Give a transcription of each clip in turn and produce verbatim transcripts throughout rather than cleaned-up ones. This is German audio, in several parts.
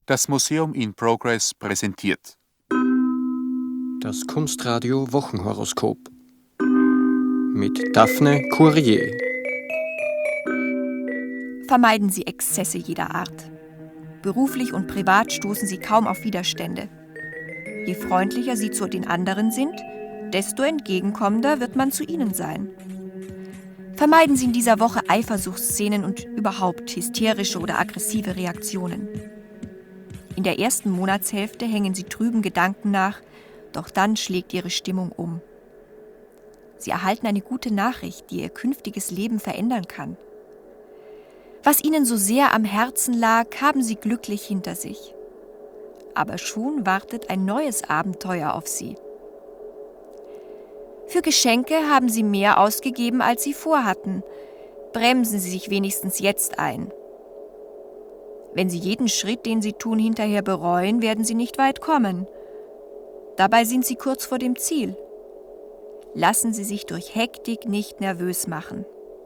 Das Museum in Progress präsentiert das Kunstradio Wochenhoroskop mit Daphne Courier. Vermeiden Sie Exzesse jeder Art. Beruflich und privat stoßen Sie kaum auf Widerstände. Je freundlicher Sie zu den anderen sind, desto entgegenkommender wird man zu ihnen sein. Vermeiden Sie in dieser Woche Eifersuchtsszenen und überhaupt hysterische oder aggressive Reaktionen. In der ersten Monatshälfte hängen Sie trüben Gedanken nach, doch dann schlägt Ihre Stimmung um. Sie erhalten eine gute Nachricht, die Ihr künftiges Leben verändern kann. Was Ihnen so sehr am Herzen lag, haben Sie glücklich hinter sich. Aber schon wartet ein neues Abenteuer auf Sie. Für Geschenke haben Sie mehr ausgegeben, als Sie vorhatten. Bremsen Sie sich wenigstens jetzt ein. Wenn Sie jeden Schritt, den Sie tun, hinterher bereuen, werden Sie nicht weit kommen. Dabei sind Sie kurz vor dem Ziel. Lassen Sie sich durch Hektik nicht nervös machen.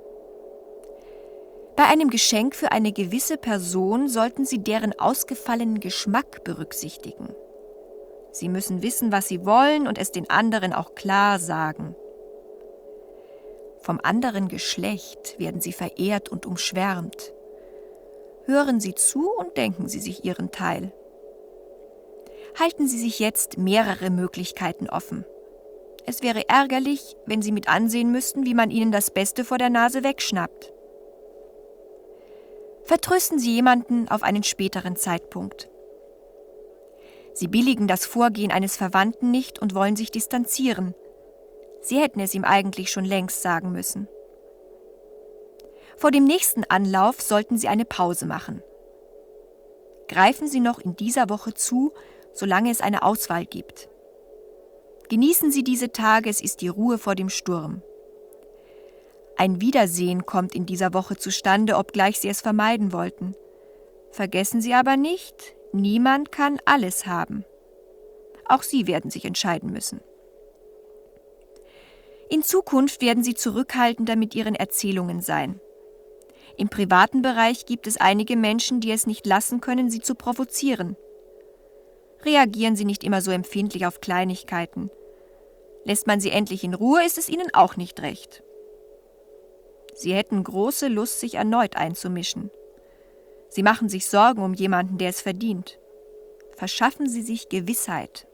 Bei einem Geschenk für eine gewisse Person sollten Sie deren ausgefallenen Geschmack berücksichtigen. Sie müssen wissen, was Sie wollen und es den anderen auch klar sagen. Vom anderen Geschlecht werden Sie verehrt und umschwärmt. Hören Sie zu und denken Sie sich Ihren Teil. Halten Sie sich jetzt mehrere Möglichkeiten offen. Es wäre ärgerlich, wenn Sie mit ansehen müssten, wie man Ihnen das Beste vor der Nase wegschnappt. Vertrösten Sie jemanden auf einen späteren Zeitpunkt. Sie billigen das Vorgehen eines Verwandten nicht und wollen sich distanzieren. Sie hätten es ihm eigentlich schon längst sagen müssen. Vor dem nächsten Anlauf sollten Sie eine Pause machen. Greifen Sie noch in dieser Woche zu, solange es eine Auswahl gibt. Genießen Sie diese Tage, es ist die Ruhe vor dem Sturm. Ein Wiedersehen kommt in dieser Woche zustande, obgleich Sie es vermeiden wollten. Vergessen Sie aber nicht, niemand kann alles haben. Auch Sie werden sich entscheiden müssen. In Zukunft werden Sie zurückhaltender mit Ihren Erzählungen sein. Im privaten Bereich gibt es einige Menschen, die es nicht lassen können, Sie zu provozieren. Reagieren Sie nicht immer so empfindlich auf Kleinigkeiten. Lässt man Sie endlich in Ruhe, ist es Ihnen auch nicht recht. Sie hätten große Lust, sich erneut einzumischen. Sie machen sich Sorgen um jemanden, der es verdient. Verschaffen Sie sich Gewissheit.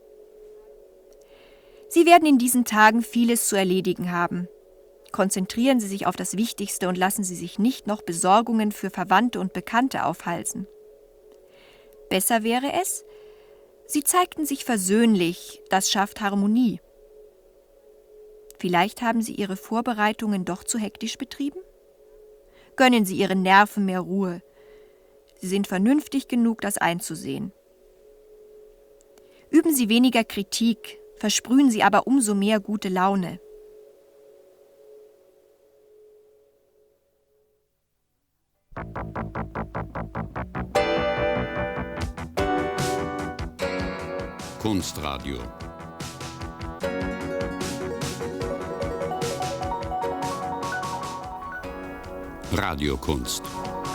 Sie werden in diesen Tagen vieles zu erledigen haben. Konzentrieren Sie sich auf das Wichtigste und lassen Sie sich nicht noch Besorgungen für Verwandte und Bekannte aufhalsen. Besser wäre es, Sie zeigten sich versöhnlich, das schafft Harmonie. Vielleicht haben Sie Ihre Vorbereitungen doch zu hektisch betrieben? Gönnen Sie Ihren Nerven mehr Ruhe. Sie sind vernünftig genug, das einzusehen. Üben Sie weniger Kritik, versprühen Sie aber umso mehr gute Laune. Kunstradio. Radiokunst.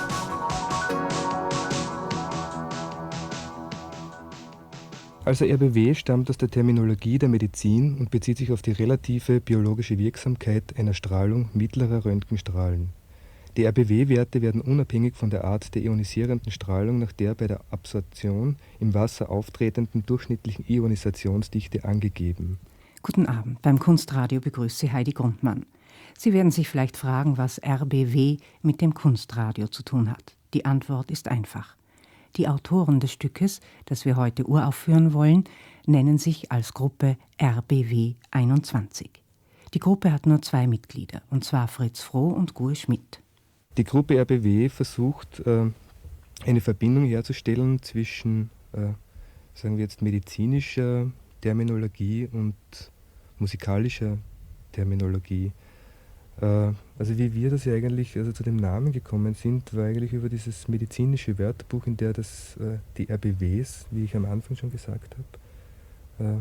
Also R B W stammt aus der Terminologie der Medizin und bezieht sich auf die relative biologische Wirksamkeit einer Strahlung mittlerer Röntgenstrahlen. Die R B W-Werte werden unabhängig von der Art der ionisierenden Strahlung nach der bei der Absorption im Wasser auftretenden durchschnittlichen Ionisationsdichte angegeben. Guten Abend, beim Kunstradio begrüße Heidi Grundmann. Sie werden sich vielleicht fragen, was R B W mit dem Kunstradio zu tun hat. Die Antwort ist einfach. Die Autoren des Stückes, das wir heute uraufführen wollen, nennen sich als Gruppe R B W einundzwanzig. Die Gruppe hat nur zwei Mitglieder, und zwar Fritz Froh und Gur Schmidt. Die Gruppe R B W versucht, eine Verbindung herzustellen zwischen, sagen wir jetzt, medizinischer Terminologie und musikalischer Terminologie. Also wie wir das ja eigentlich also zu dem Namen gekommen sind, war eigentlich über dieses medizinische Wörterbuch, in der das, die R B Ws, wie ich am Anfang schon gesagt habe,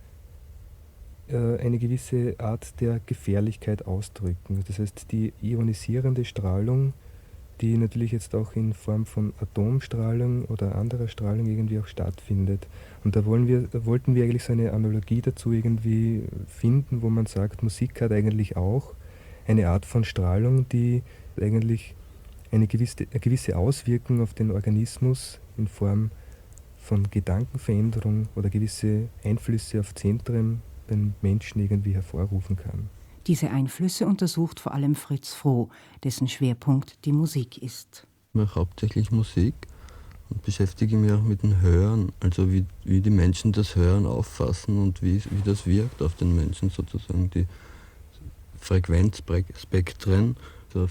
eine gewisse Art der Gefährlichkeit ausdrücken. Das heißt, die ionisierende Strahlung die natürlich jetzt auch in Form von Atomstrahlung oder anderer Strahlung irgendwie auch stattfindet. Und da, wollen wir, da wollten wir eigentlich so eine Analogie dazu irgendwie finden, wo man sagt, Musik hat eigentlich auch eine Art von Strahlung, die eigentlich eine gewisse, eine gewisse Auswirkung auf den Organismus in Form von Gedankenveränderung oder gewisse Einflüsse auf Zentren beim Menschen irgendwie hervorrufen kann. Diese Einflüsse untersucht vor allem Fritz Froh, dessen Schwerpunkt die Musik ist. Ich mache hauptsächlich Musik und beschäftige mich auch mit dem Hören, also wie, wie die Menschen das Hören auffassen und wie, wie das wirkt auf den Menschen sozusagen, die Frequenzspektren auf,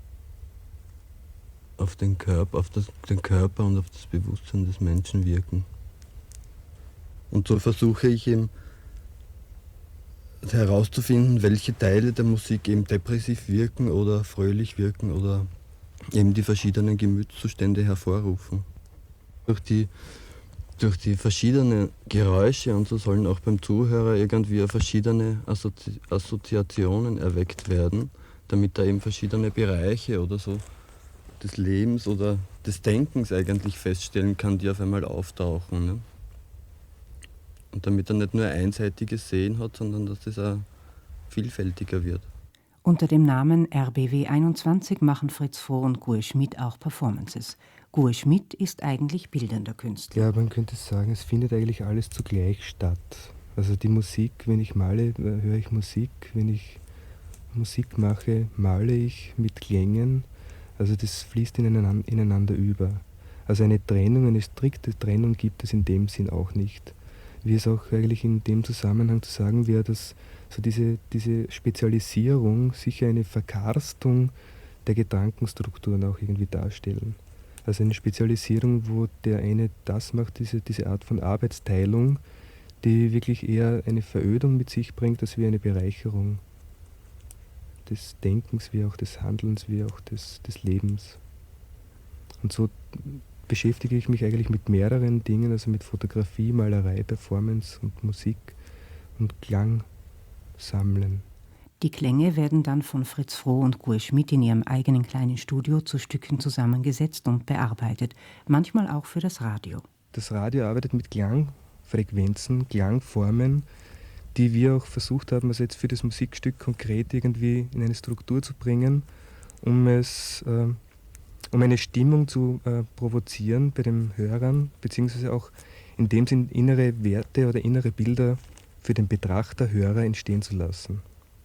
auf, den Körper, auf das, den Körper und auf das Bewusstsein des Menschen wirken. Und so versuche ich eben herauszufinden, welche Teile der Musik eben depressiv wirken oder fröhlich wirken oder eben die verschiedenen Gemütszustände hervorrufen. Durch die, durch die verschiedenen Geräusche und so sollen auch beim Zuhörer irgendwie verschiedene Assozi- Assoziationen erweckt werden, damit er eben verschiedene Bereiche oder so des Lebens oder des Denkens eigentlich feststellen kann, die auf einmal auftauchen. Ne? Und damit er nicht nur einseitiges Sehen hat, sondern dass es auch vielfältiger wird. Unter dem Namen R B W einundzwanzig machen Fritz Froh und Gur Schmidt auch Performances. Gur Schmidt ist eigentlich bildender Künstler. Ja, man könnte sagen, es findet eigentlich alles zugleich statt. Also die Musik, wenn ich male, höre ich Musik. Wenn ich Musik mache, male ich mit Klängen. Also das fließt ineinander über. Also eine Trennung, eine strikte Trennung gibt es in dem Sinn auch nicht. Wie es auch eigentlich in dem Zusammenhang zu sagen wäre, dass so diese, diese Spezialisierung sicher eine Verkarstung der Gedankenstrukturen auch irgendwie darstellen. Also eine Spezialisierung, wo der eine das macht, diese, diese Art von Arbeitsteilung, die wirklich eher eine Verödung mit sich bringt, als wie eine Bereicherung des Denkens, wie auch des Handelns, wie auch des, des Lebens. Und so beschäftige ich mich eigentlich mit mehreren Dingen, also mit Fotografie, Malerei, Performance und Musik und Klang sammeln. Die Klänge werden dann von Fritz Froh und Gur Schmidt in ihrem eigenen kleinen Studio zu Stücken zusammengesetzt und bearbeitet, manchmal auch für das Radio. Das Radio arbeitet mit Klangfrequenzen, Klangformen, die wir auch versucht haben, also jetzt für das Musikstück konkret irgendwie in eine Struktur zu bringen, um es äh, um eine Stimmung zu äh, provozieren bei den Hörern, beziehungsweise auch in dem Sinn innere Werte oder innere Bilder für den Betrachter, Hörer entstehen zu lassen.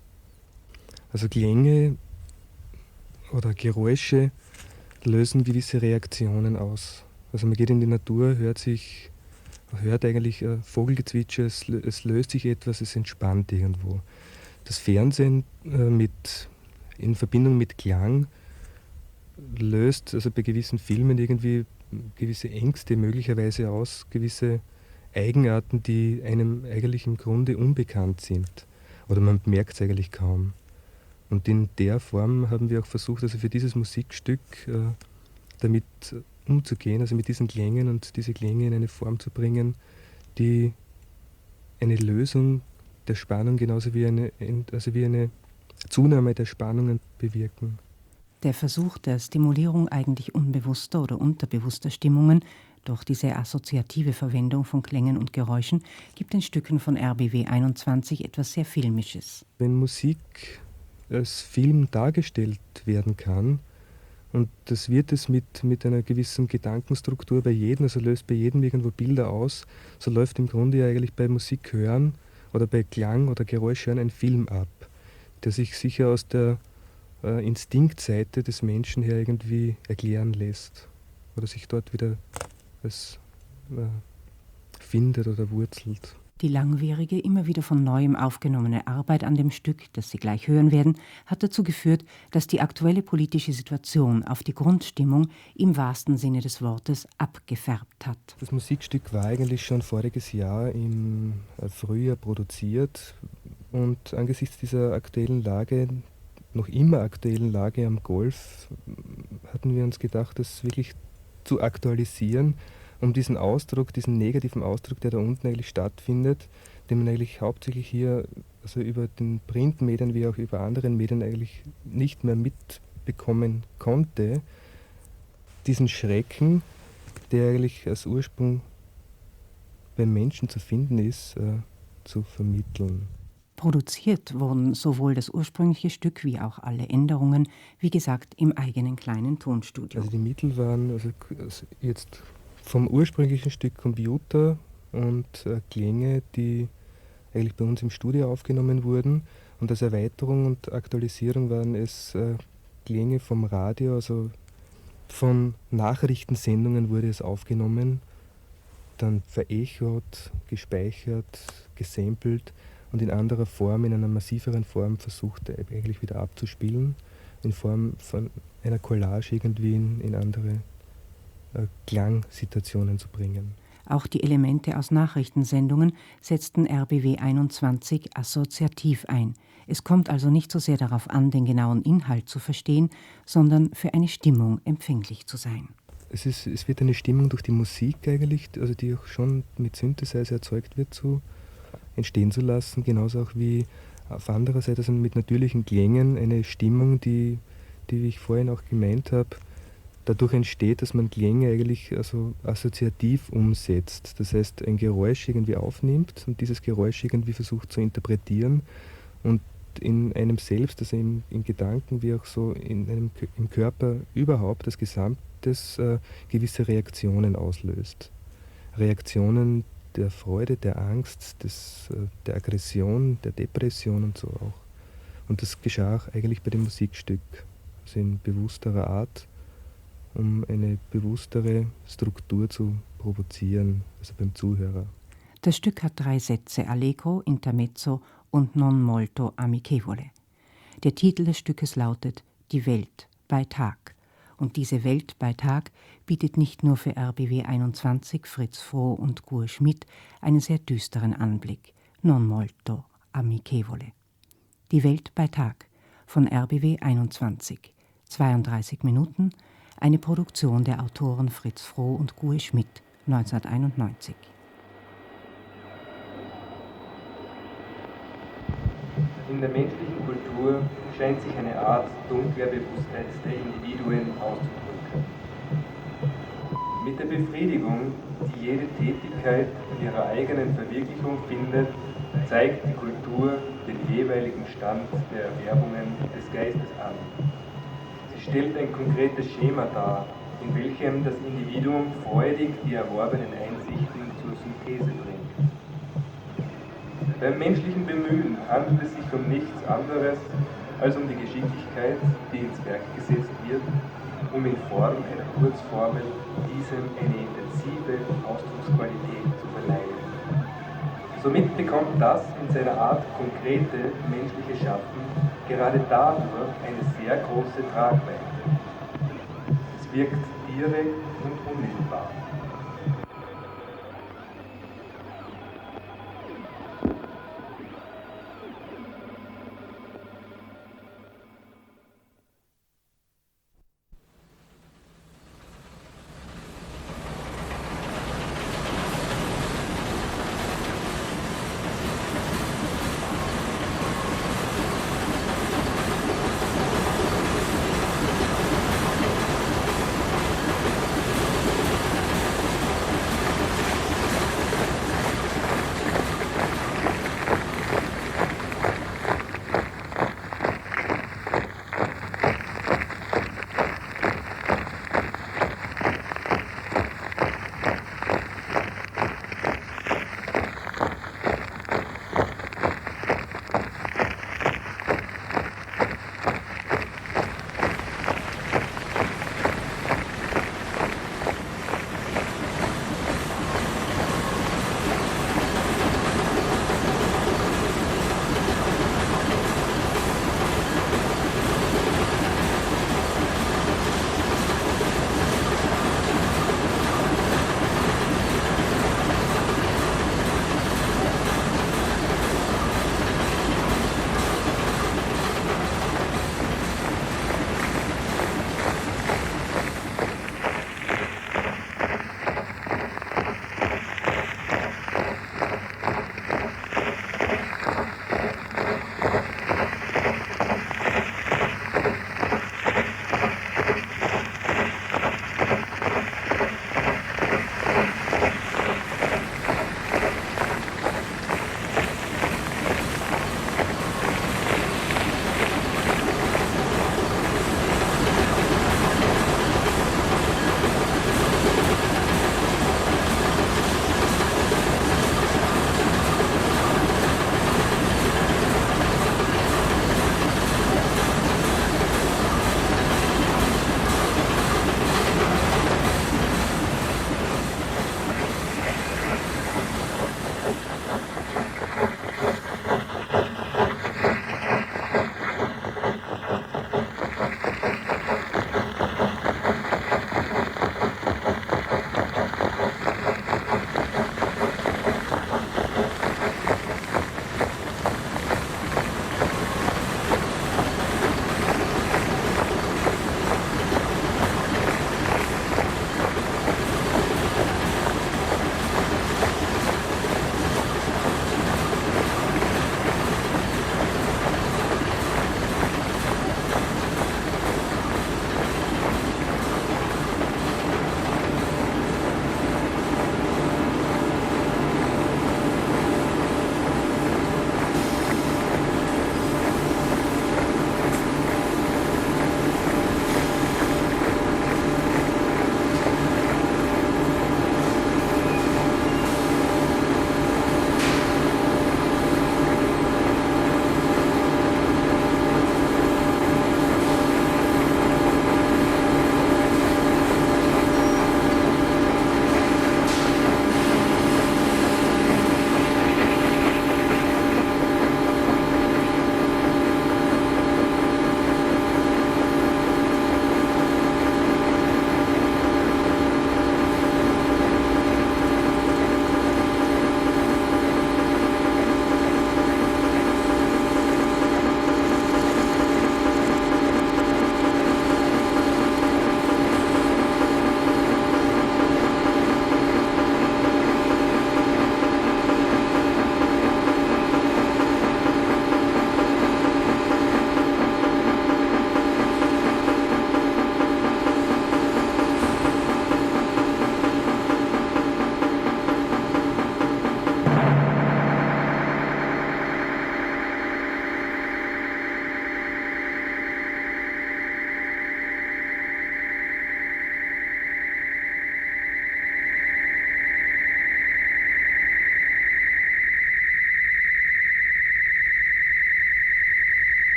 Also Klänge oder Geräusche lösen gewisse Reaktionen aus. Also man geht in die Natur, hört sich, hört eigentlich äh, Vogelgezwitscher, es, es löst sich etwas, es entspannt irgendwo. Das Fernsehen äh, mit, in Verbindung mit Klang löst also bei gewissen Filmen irgendwie gewisse Ängste möglicherweise aus, gewisse Eigenarten, die einem eigentlich im Grunde unbekannt sind. Oder man merkt es eigentlich kaum. Und in der Form haben wir auch versucht, also für dieses Musikstück äh, damit umzugehen, also mit diesen Klängen und diese Klänge in eine Form zu bringen, die eine Lösung der Spannung genauso wie eine, also wie eine Zunahme der Spannungen bewirken. Der Versuch der Stimulierung eigentlich unbewusster oder unterbewusster Stimmungen durch diese assoziative Verwendung von Klängen und Geräuschen gibt den Stücken von R B W einundzwanzig etwas sehr Filmisches. Wenn Musik als Film dargestellt werden kann, und das wird es mit, mit einer gewissen Gedankenstruktur bei jedem, also löst bei jedem irgendwo Bilder aus, so läuft im Grunde ja eigentlich bei Musik hören oder bei Klang oder Geräusch hören ein Film ab, der sich sicher aus der äh, Instinktseite des Menschen her irgendwie erklären lässt oder sich dort wieder als, äh, findet oder wurzelt. Die langwierige, immer wieder von Neuem aufgenommene Arbeit an dem Stück, das Sie gleich hören werden, hat dazu geführt, dass die aktuelle politische Situation auf die Grundstimmung im wahrsten Sinne des Wortes abgefärbt hat. Das Musikstück war eigentlich schon voriges Jahr im Frühjahr produziert und angesichts dieser aktuellen Lage, noch immer aktuellen Lage am Golf, hatten wir uns gedacht, das wirklich zu aktualisieren, um diesen Ausdruck, diesen negativen Ausdruck, der da unten eigentlich stattfindet, den man eigentlich hauptsächlich hier, also über den Printmedien wie auch über anderen Medien eigentlich nicht mehr mitbekommen konnte, diesen Schrecken, der eigentlich als Ursprung beim Menschen zu finden ist, äh, zu vermitteln. Produziert wurden sowohl das ursprüngliche Stück wie auch alle Änderungen, wie gesagt, im eigenen kleinen Tonstudio. Also die Mittel waren also jetzt vom ursprünglichen Stück Computer und äh, Klänge, die eigentlich bei uns im Studio aufgenommen wurden. Und als Erweiterung und Aktualisierung waren es äh, Klänge vom Radio, also von Nachrichtensendungen wurde es aufgenommen, dann verechot, gespeichert, gesampelt und in anderer Form, in einer massiveren Form versucht eigentlich wieder abzuspielen, in Form von einer Collage irgendwie in, in andere äh, Klangsituationen zu bringen. Auch die Elemente aus Nachrichtensendungen setzten R B W einundzwanzig assoziativ ein. Es kommt also nicht so sehr darauf an, den genauen Inhalt zu verstehen, sondern für eine Stimmung empfänglich zu sein. Es, ist, es wird eine Stimmung durch die Musik eigentlich, also die auch schon mit Synthesizer erzeugt wird, zu entstehen zu lassen, genauso auch wie auf anderer Seite also mit natürlichen Klängen eine Stimmung, die, die wie ich vorhin auch gemeint habe, dadurch entsteht, dass man Klänge eigentlich also assoziativ umsetzt. Das heißt, ein Geräusch irgendwie aufnimmt und dieses Geräusch irgendwie versucht zu interpretieren und in einem selbst, also im, in Gedanken wie auch so in einem, im Körper überhaupt das Gesamtes äh, gewisse Reaktionen auslöst. Reaktionen der Freude, der Angst, des, äh, der Aggression, der Depression und so auch. Und das geschah auch eigentlich bei dem Musikstück, also in bewussterer Art, um eine bewusstere Struktur zu provozieren, also beim Zuhörer. Das Stück hat drei Sätze, Allegro, Intermezzo und Non molto amichevole. Der Titel des Stückes lautet Die Welt bei Tag. Und diese Welt bei Tag bietet nicht nur für R B W einundzwanzig, Fritz Froh und Gur Schmidt einen sehr düsteren Anblick. Non molto amichevole. Die Welt bei Tag von R B W einundzwanzig. zweiunddreißig Minuten, eine Produktion der Autoren Fritz Froh und Gur Schmidt, neunzehnhunderteinundneunzig. In der menschlichen Kultur scheint sich eine Art dunkler Bewusstheit der Individuen auszudrücken. Mit der Befriedigung, die jede Tätigkeit in ihrer eigenen Verwirklichung findet, zeigt die Kultur den jeweiligen Stand der Erwerbungen des Geistes an. Sie stellt ein konkretes Schema dar, in welchem das Individuum freudig die erworbenen Einsichten zur Synthese bringt. Beim menschlichen Bemühen handelt es sich um nichts anderes als um die Geschicklichkeit, die ins Werk gesetzt wird, um in Form einer Kurzformel diesem eine intensive Ausdrucksqualität zu verleihen. Somit bekommt das in seiner Art konkrete menschliche Schaffen gerade dadurch eine sehr große Tragweite. Es wirkt direkt und unmittelbar.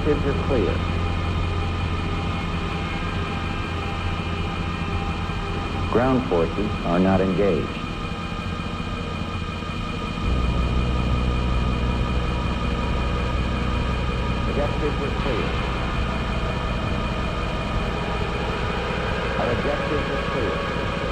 Objectives are clear. Ground forces are not engaged. Objectives are clear. Our objectives are clear.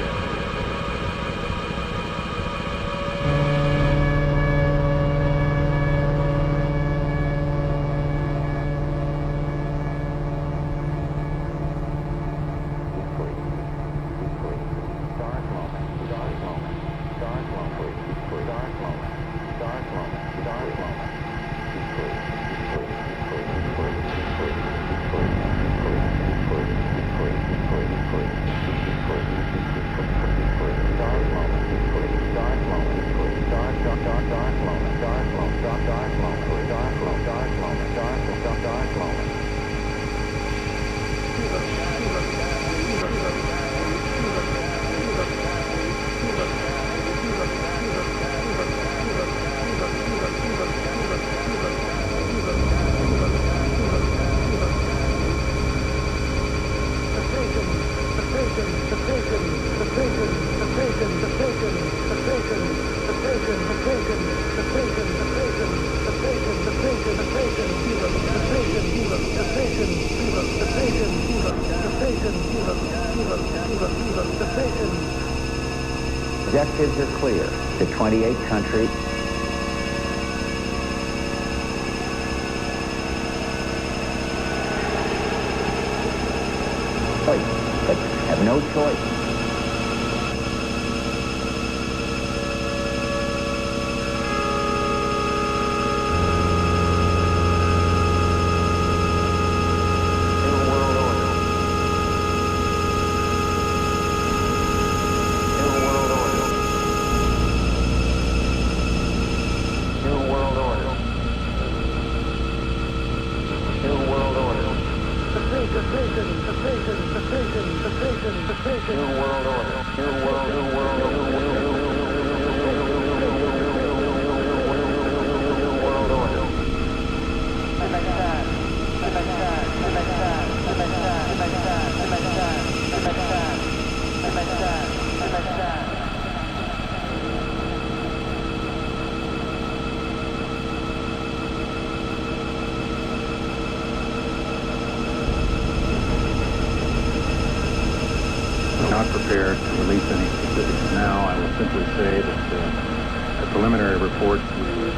Objectives are clear. The twenty-eight countries. Choice, but have no choice. Not prepared to release any specifics now. I will simply say that uh, the preliminary reports we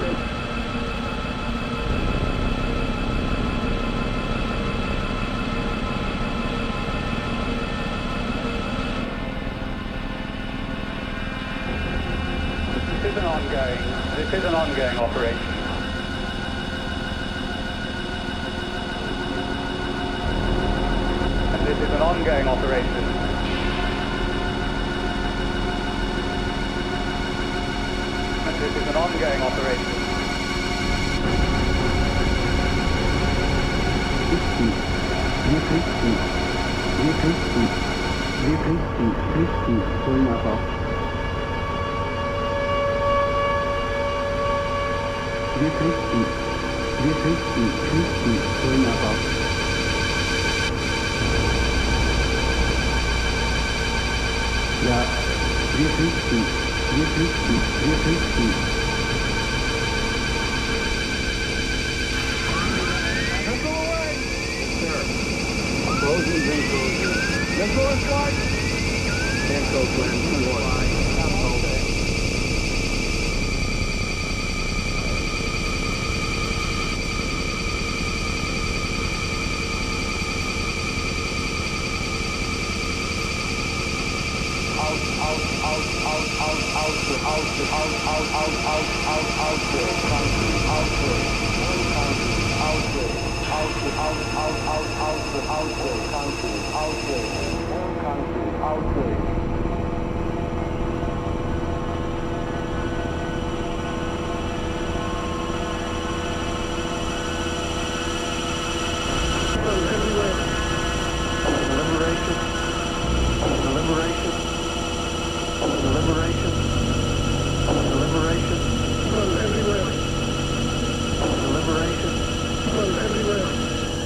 This is an ongoing, this is an ongoing operation. And this is an ongoing operation. This is an ongoing operation. Wir Christen, wir Christen, wir Christen, Christen sollen aber. Wir Christen, wir Christen, Christen sollen aber. Ja, wir Christen, wir Christen, wir Christen. Closing vehicles. Let's go inside. Echo plan two one. Deliberation. Well, everywhere.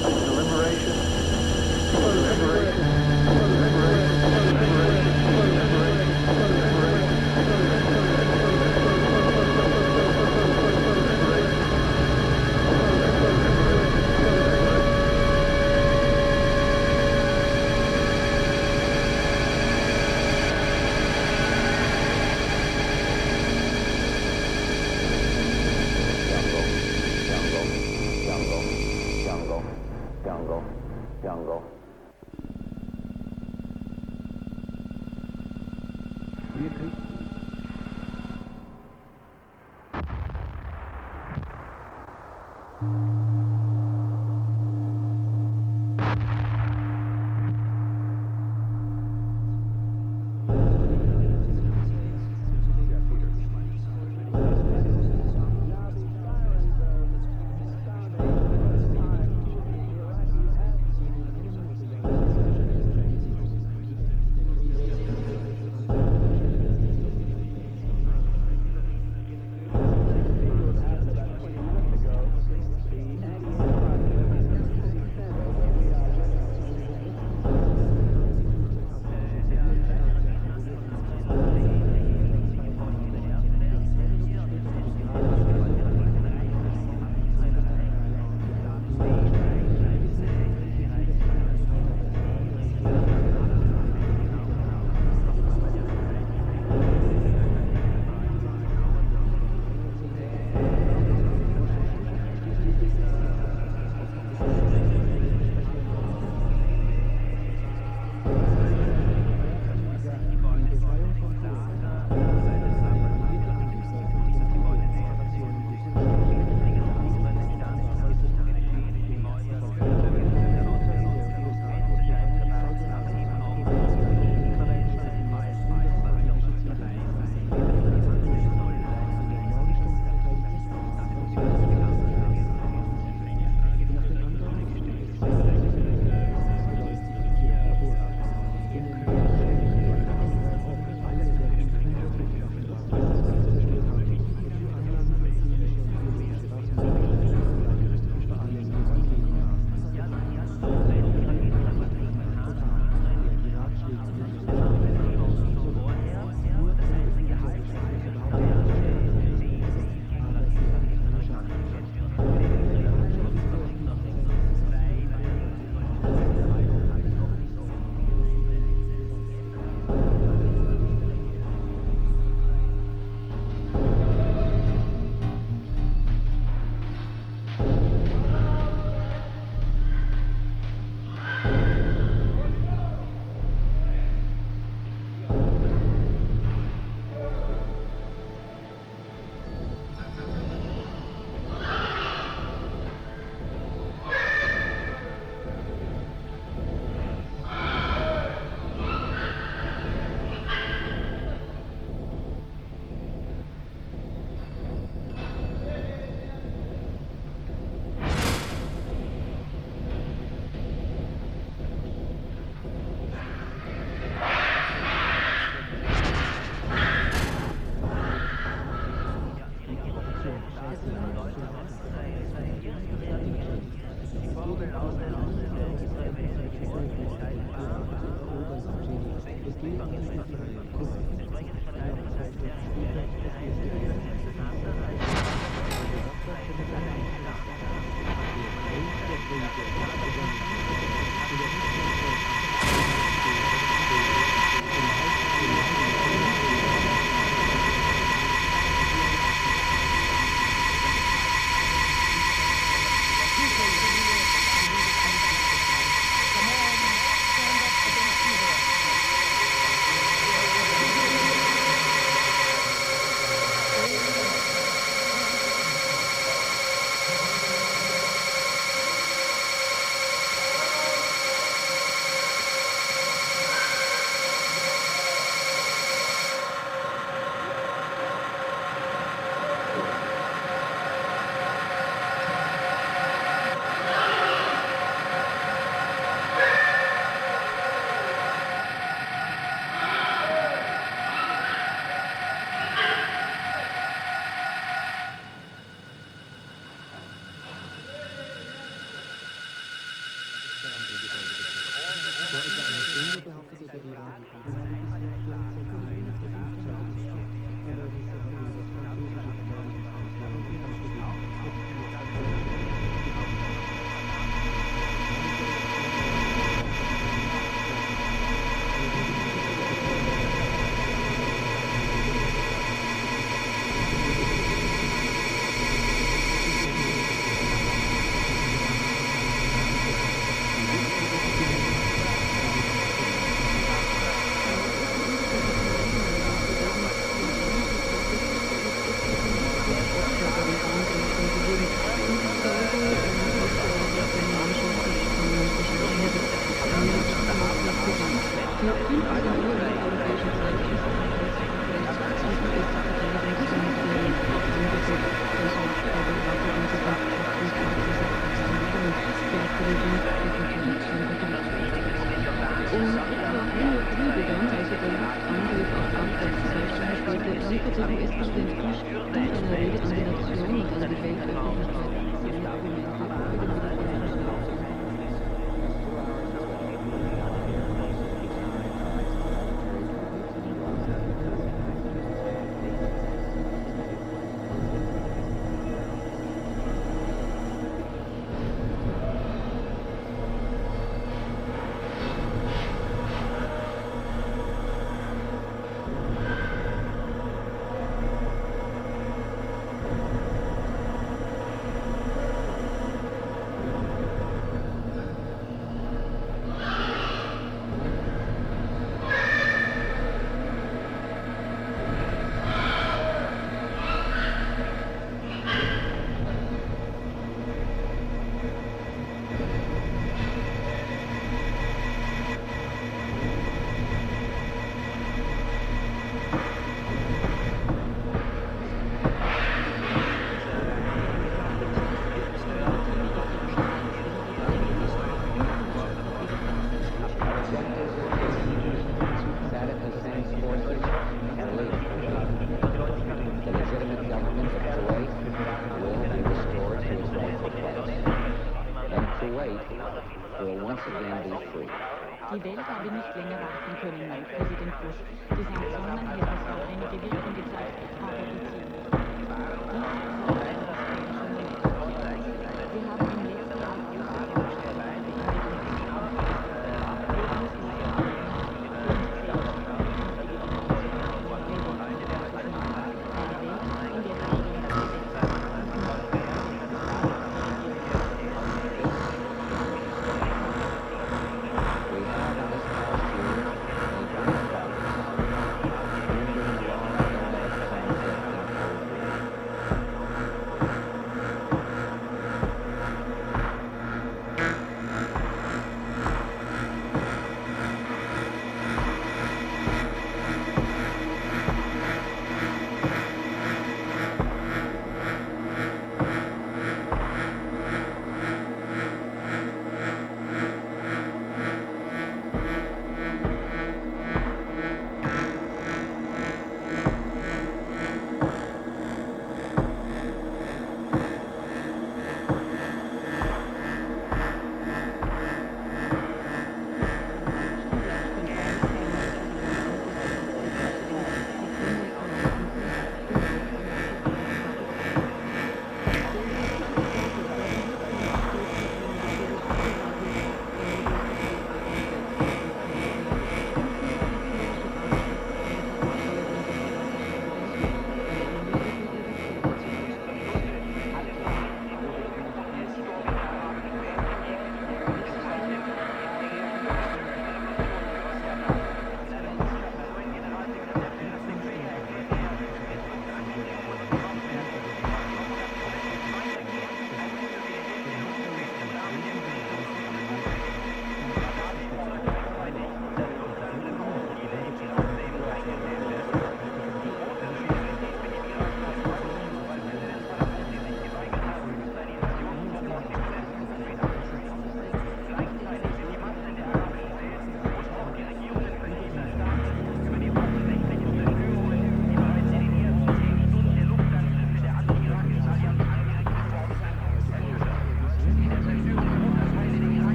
Berichtet der U S-Präsident Bush in einer Rede an die Nation und an die Weltöffentlichkeit seine Argumente für den militärischen Aufbau. Die Welt habe nicht länger warten können, meint Präsident Bush. Die Sanktionen hätten zwar einige Wirkung gezeigt, aber die Ziele. Dies ist ein europäischer Militärkrieg. Wir haben im letzten Jahr große Fortschritte We have in this past year made great strides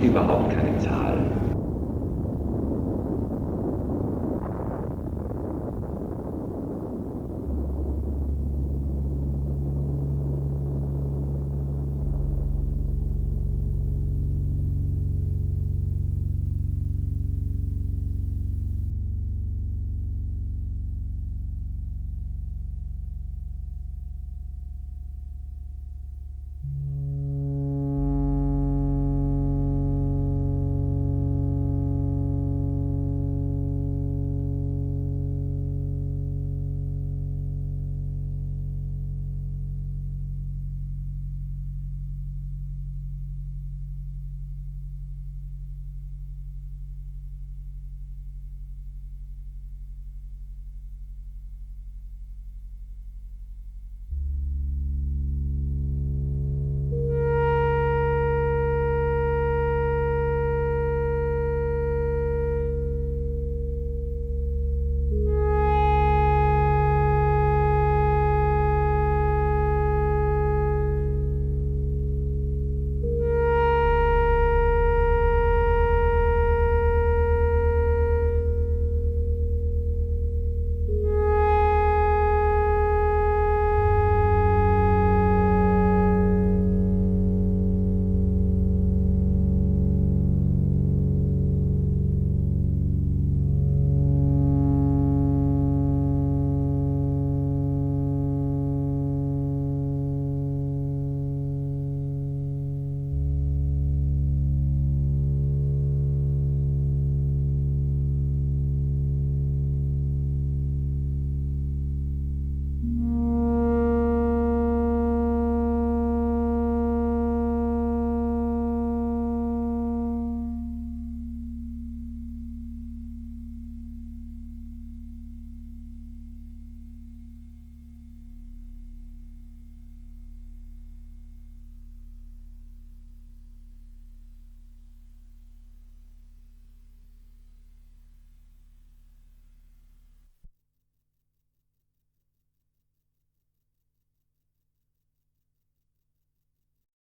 überhaupt keine Zahl.